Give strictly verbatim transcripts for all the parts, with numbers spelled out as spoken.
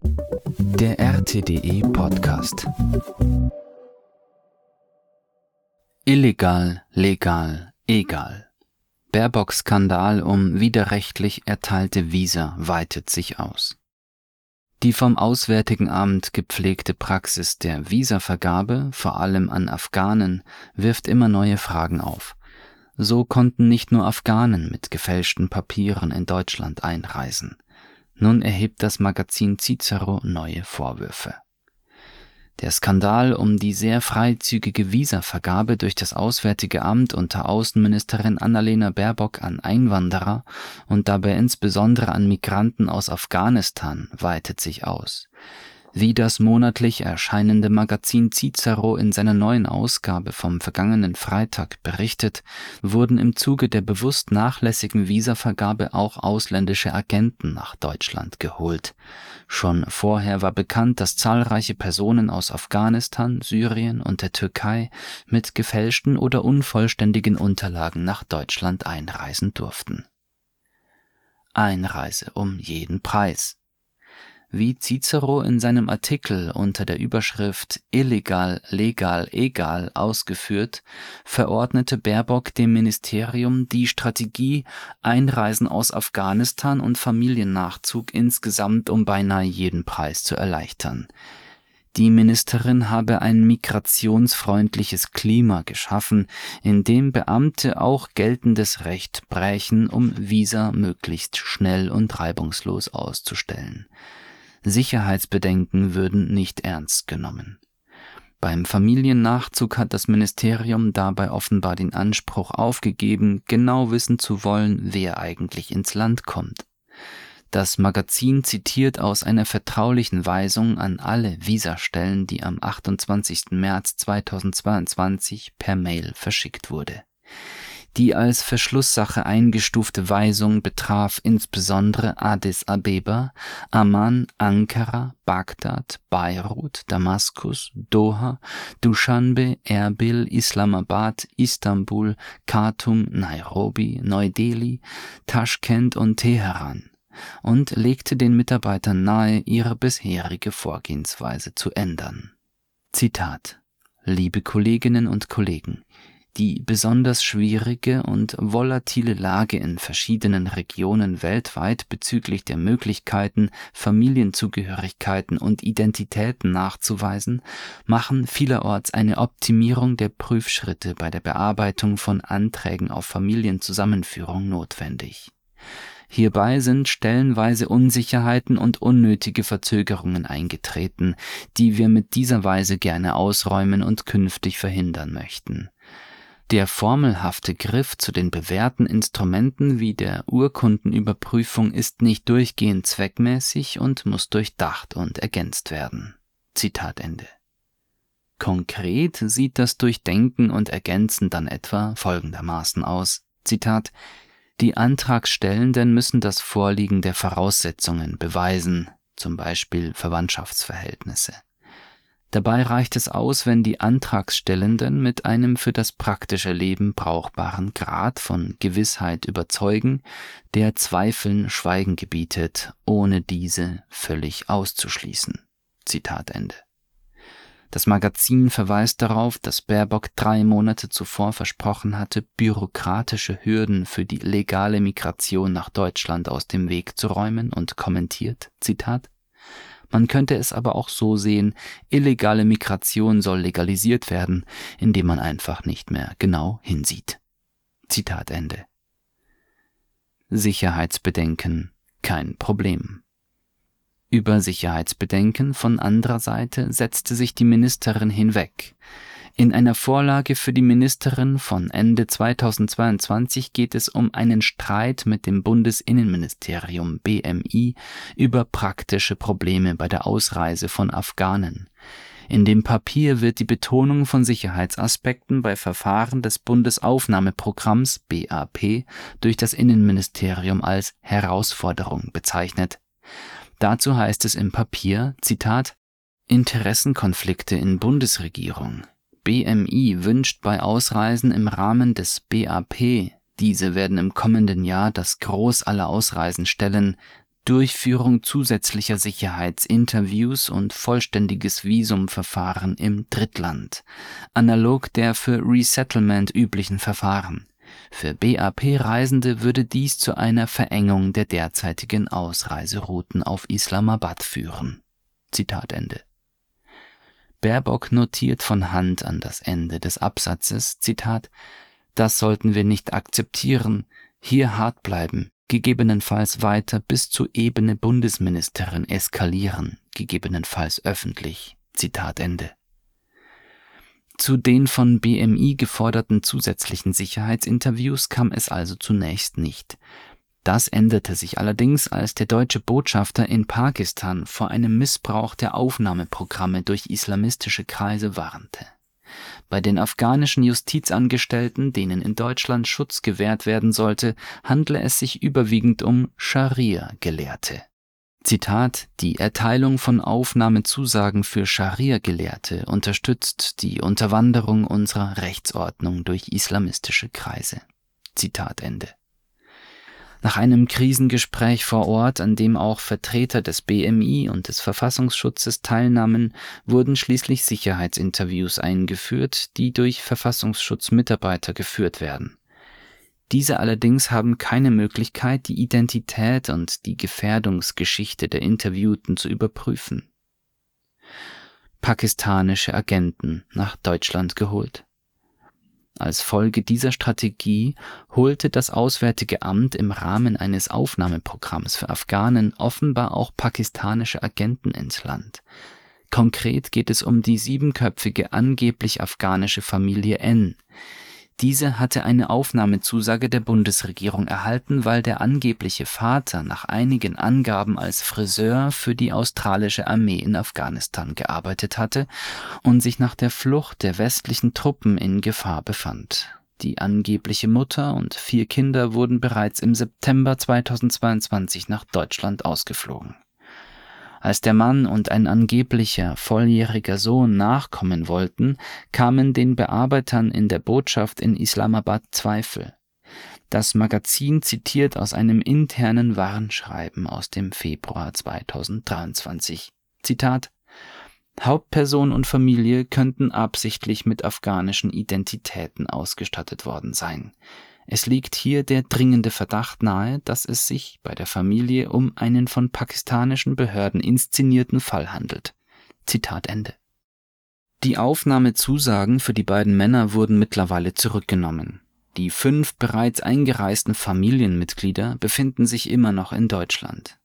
Der R T D E Podcast. Illegal, legal, egal. Baerbock-Skandal um widerrechtlich erteilte Visa weitet sich aus. Die vom Auswärtigen Amt gepflegte Praxis der Visavergabe, vor allem an Afghanen, wirft immer neue Fragen auf. So konnten nicht nur Afghanen mit gefälschten Papieren in Deutschland einreisen. Nun erhebt das Magazin Cicero neue Vorwürfe. Der Skandal um die sehr freizügige Visavergabe durch das Auswärtige Amt unter Außenministerin Annalena Baerbock an Einwanderer und dabei insbesondere an Migranten aus Afghanistan weitet sich aus. Wie das monatlich erscheinende Magazin Cicero in seiner neuen Ausgabe vom vergangenen Freitag berichtet, wurden im Zuge der bewusst nachlässigen Visavergabe auch ausländische Agenten nach Deutschland geholt. Schon vorher war bekannt, dass zahlreiche Personen aus Afghanistan, Syrien und der Türkei mit gefälschten oder unvollständigen Unterlagen nach Deutschland einreisen durften. Einreise um jeden Preis. Wie Cicero in seinem Artikel unter der Überschrift »Illegal, legal, egal« ausgeführt, verordnete Baerbock dem Ministerium die Strategie, Einreisen aus Afghanistan und Familiennachzug insgesamt um beinahe jeden Preis zu erleichtern. Die Ministerin habe ein migrationsfreundliches Klima geschaffen, in dem Beamte auch geltendes Recht brächen, um Visa möglichst schnell und reibungslos auszustellen. Sicherheitsbedenken würden nicht ernst genommen. Beim Familiennachzug hat das Ministerium dabei offenbar den Anspruch aufgegeben, genau wissen zu wollen, wer eigentlich ins Land kommt. Das Magazin zitiert aus einer vertraulichen Weisung an alle Visastellen, die am achtundzwanzigsten März zweitausendzweiundzwanzig per Mail verschickt wurde. Die als Verschlusssache eingestufte Weisung betraf insbesondere Addis Abeba, Amman, Ankara, Bagdad, Beirut, Damaskus, Doha, Duschanbe, Erbil, Islamabad, Istanbul, Khartum, Nairobi, Neu-Delhi, Taschkent und Teheran und legte den Mitarbeitern nahe, ihre bisherige Vorgehensweise zu ändern. Zitat: Liebe Kolleginnen und Kollegen, die besonders schwierige und volatile Lage in verschiedenen Regionen weltweit bezüglich der Möglichkeiten, Familienzugehörigkeiten und Identitäten nachzuweisen, machen vielerorts eine Optimierung der Prüfschritte bei der Bearbeitung von Anträgen auf Familienzusammenführung notwendig. Hierbei sind stellenweise Unsicherheiten und unnötige Verzögerungen eingetreten, die wir mit dieser Weise gerne ausräumen und künftig verhindern möchten. Der formelhafte Griff zu den bewährten Instrumenten wie der Urkundenüberprüfung ist nicht durchgehend zweckmäßig und muss durchdacht und ergänzt werden. Zitat Ende. Konkret sieht das Durchdenken und Ergänzen dann etwa folgendermaßen aus. Zitat: Die Antragstellenden müssen das Vorliegen der Voraussetzungen beweisen, zum Beispiel Verwandtschaftsverhältnisse. Dabei reicht es aus, wenn die Antragstellenden mit einem für das praktische Leben brauchbaren Grad von Gewissheit überzeugen, der Zweifeln Schweigen gebietet, ohne diese völlig auszuschließen. Zitat Ende. Das Magazin verweist darauf, dass Baerbock drei Monate zuvor versprochen hatte, bürokratische Hürden für die legale Migration nach Deutschland aus dem Weg zu räumen und kommentiert, Zitat: Man könnte es aber auch so sehen, illegale Migration soll legalisiert werden, indem man einfach nicht mehr genau hinsieht. Zitat Ende. Sicherheitsbedenken, kein Problem. Über Sicherheitsbedenken von anderer Seite setzte sich die Ministerin hinweg. In einer Vorlage für die Ministerin von Ende zweitausendzweiundzwanzig geht es um einen Streit mit dem Bundesinnenministerium B M I über praktische Probleme bei der Ausreise von Afghanen. In dem Papier wird die Betonung von Sicherheitsaspekten bei Verfahren des Bundesaufnahmeprogramms B A P durch das Innenministerium als Herausforderung bezeichnet. Dazu heißt es im Papier, Zitat: Interessenkonflikte in Bundesregierung. B M I wünscht bei Ausreisen im Rahmen des B A P, diese werden im kommenden Jahr das Gros aller Ausreisen stellen, Durchführung zusätzlicher Sicherheitsinterviews und vollständiges Visumverfahren im Drittland, analog der für Resettlement üblichen Verfahren. Für B A P-Reisende würde dies zu einer Verengung der derzeitigen Ausreiserouten auf Islamabad führen. Zitat Ende. Baerbock notiert von Hand an das Ende des Absatzes, Zitat, »Das sollten wir nicht akzeptieren, hier hart bleiben, gegebenenfalls weiter bis zur Ebene Bundesministerin eskalieren, gegebenenfalls öffentlich.« Zitat Ende. Zu den von B M I geforderten zusätzlichen Sicherheitsinterviews kam es also zunächst nicht. Das änderte sich allerdings, als der deutsche Botschafter in Pakistan vor einem Missbrauch der Aufnahmeprogramme durch islamistische Kreise warnte. Bei den afghanischen Justizangestellten, denen in Deutschland Schutz gewährt werden sollte, handle es sich überwiegend um Scharia-Gelehrte. Zitat, »Die Erteilung von Aufnahmezusagen für Scharia-Gelehrte unterstützt die Unterwanderung unserer Rechtsordnung durch islamistische Kreise.« Zitat Ende. Nach einem Krisengespräch vor Ort, an dem auch Vertreter des B M I und des Verfassungsschutzes teilnahmen, wurden schließlich Sicherheitsinterviews eingeführt, die durch Verfassungsschutzmitarbeiter geführt werden. Diese allerdings haben keine Möglichkeit, die Identität und die Gefährdungsgeschichte der Interviewten zu überprüfen. Pakistanische Agenten nach Deutschland geholt. Als Folge dieser Strategie holte das Auswärtige Amt im Rahmen eines Aufnahmeprogramms für Afghanen offenbar auch pakistanische Agenten ins Land. Konkret geht es um die siebenköpfige angeblich afghanische Familie N. Diese hatte eine Aufnahmezusage der Bundesregierung erhalten, weil der angebliche Vater nach einigen Angaben als Friseur für die australische Armee in Afghanistan gearbeitet hatte und sich nach der Flucht der westlichen Truppen in Gefahr befand. Die angebliche Mutter und vier Kinder wurden bereits im September zweitausendzweiundzwanzig nach Deutschland ausgeflogen. Als der Mann und ein angeblicher volljähriger Sohn nachkommen wollten, kamen den Bearbeitern in der Botschaft in Islamabad Zweifel. Das Magazin zitiert aus einem internen Warnschreiben aus dem Februar zweitausenddreiundzwanzig. Zitat: Hauptperson und Familie könnten absichtlich mit afghanischen Identitäten ausgestattet worden sein. Es liegt hier der dringende Verdacht nahe, dass es sich bei der Familie um einen von pakistanischen Behörden inszenierten Fall handelt. Zitat Ende. Die Aufnahmezusagen für die beiden Männer wurden mittlerweile zurückgenommen. Die fünf bereits eingereisten Familienmitglieder befinden sich immer noch in Deutschland.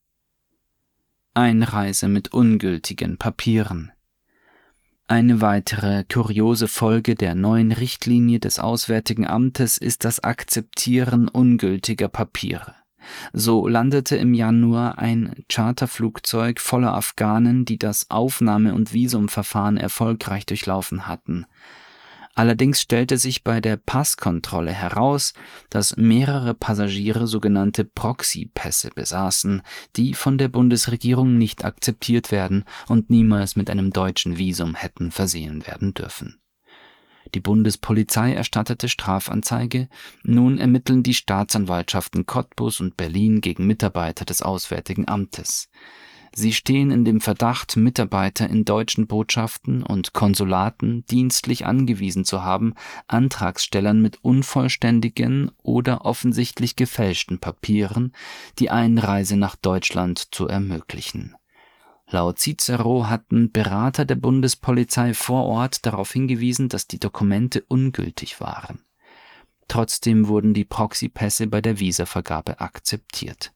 Einreise mit ungültigen Papieren. Eine weitere kuriose Folge der neuen Richtlinie des Auswärtigen Amtes ist das Akzeptieren ungültiger Papiere. So landete im Januar ein Charterflugzeug voller Afghanen, die das Aufnahme- und Visumverfahren erfolgreich durchlaufen hatten. Allerdings stellte sich bei der Passkontrolle heraus, dass mehrere Passagiere sogenannte Proxy-Pässe besaßen, die von der Bundesregierung nicht akzeptiert werden und niemals mit einem deutschen Visum hätten versehen werden dürfen. Die Bundespolizei erstattete Strafanzeige, nun ermitteln die Staatsanwaltschaften Cottbus und Berlin gegen Mitarbeiter des Auswärtigen Amtes. Sie stehen in dem Verdacht, Mitarbeiter in deutschen Botschaften und Konsulaten dienstlich angewiesen zu haben, Antragstellern mit unvollständigen oder offensichtlich gefälschten Papieren die Einreise nach Deutschland zu ermöglichen. Laut Cicero hatten Berater der Bundespolizei vor Ort darauf hingewiesen, dass die Dokumente ungültig waren. Trotzdem wurden die Proxypässe bei der Visavergabe akzeptiert.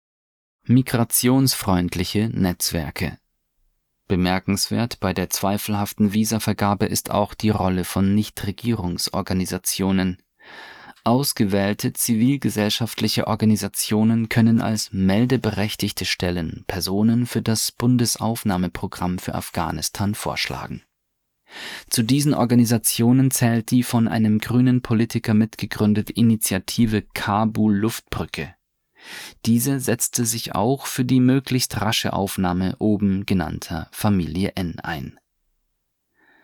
Migrationsfreundliche Netzwerke. Bemerkenswert bei der zweifelhaften Visavergabe ist auch die Rolle von Nichtregierungsorganisationen. Ausgewählte zivilgesellschaftliche Organisationen können als meldeberechtigte Stellen Personen für das Bundesaufnahmeprogramm für Afghanistan vorschlagen. Zu diesen Organisationen zählt die von einem grünen Politiker mitgegründete Initiative Kabul-Luftbrücke. Diese setzte sich auch für die möglichst rasche Aufnahme oben genannter Familie N ein.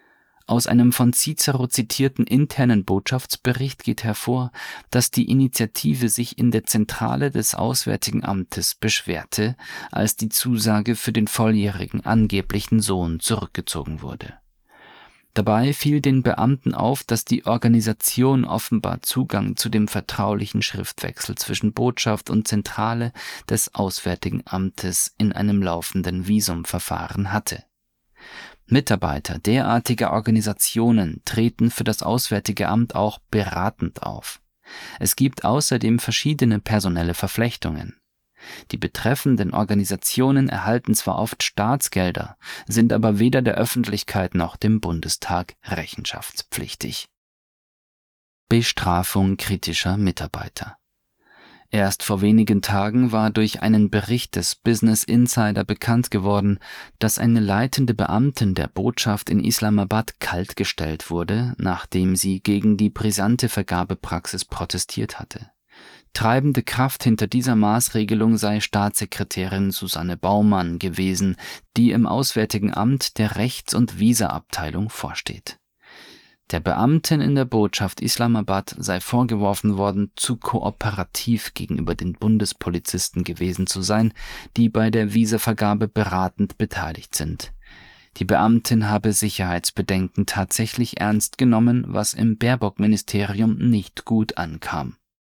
Aus einem von Cicero zitierten internen Botschaftsbericht geht hervor, dass die Initiative sich in der Zentrale des Auswärtigen Amtes beschwerte, als die Zusage für den volljährigen angeblichen Sohn zurückgezogen wurde. Dabei fiel den Beamten auf, dass die Organisation offenbar Zugang zu dem vertraulichen Schriftwechsel zwischen Botschaft und Zentrale des Auswärtigen Amtes in einem laufenden Visumverfahren hatte. Mitarbeiter derartiger Organisationen treten für das Auswärtige Amt auch beratend auf. Es gibt außerdem verschiedene personelle Verflechtungen. Die betreffenden Organisationen erhalten zwar oft Staatsgelder, sind aber weder der Öffentlichkeit noch dem Bundestag rechenschaftspflichtig. Bestrafung kritischer Mitarbeiter. Erst vor wenigen Tagen war durch einen Bericht des Business Insider bekannt geworden, dass eine leitende Beamtin der Botschaft in Islamabad kaltgestellt wurde, nachdem sie gegen die brisante Vergabepraxis protestiert hatte. Treibende Kraft hinter dieser Maßregelung sei Staatssekretärin Susanne Baumann gewesen, die im Auswärtigen Amt der Rechts- und Visa-Abteilung vorsteht. Der Beamtin in der Botschaft Islamabad sei vorgeworfen worden, zu kooperativ gegenüber den Bundespolizisten gewesen zu sein, die bei der Visavergabe beratend beteiligt sind. Die Beamtin habe Sicherheitsbedenken tatsächlich ernst genommen, was im Baerbock-Ministerium nicht gut ankam.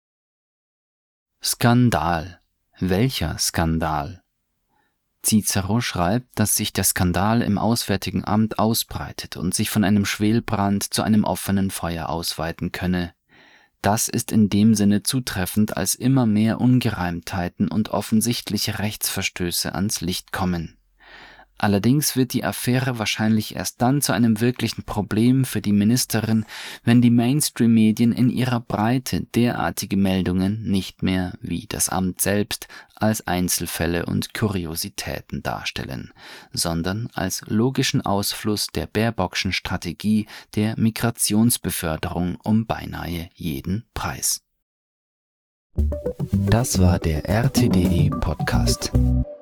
Skandal. Welcher Skandal? Cicero schreibt, dass sich der Skandal im Auswärtigen Amt ausbreitet und sich von einem Schwelbrand zu einem offenen Feuer ausweiten könne. Das ist in dem Sinne zutreffend, als immer mehr Ungereimtheiten und offensichtliche Rechtsverstöße ans Licht kommen. Allerdings wird die Affäre wahrscheinlich erst dann zu einem wirklichen Problem für die Ministerin, wenn die Mainstream-Medien in ihrer Breite derartige Meldungen nicht mehr, wie das Amt selbst, als Einzelfälle und Kuriositäten darstellen, sondern als logischen Ausfluss der Baerbockschen Strategie der Migrationsbeförderung um beinahe jeden Preis. Das war der R T D E Podcast.